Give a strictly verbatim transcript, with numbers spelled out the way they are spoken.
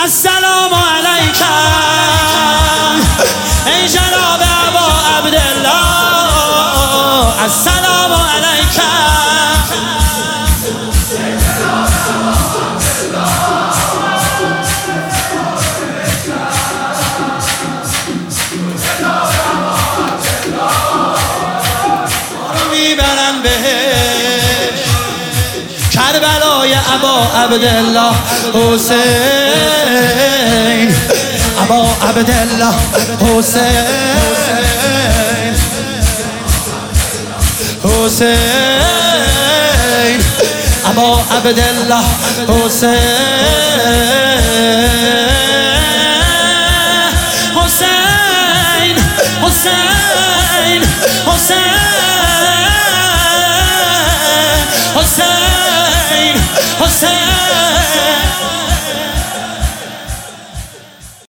السلام علیکم ای جناب ابا عبدالله، السلام علیکم. میبرن بهش کربلای ابا عبدالله حسین، ابا عبدالله حسین، حسین ابا عبدالله حسین.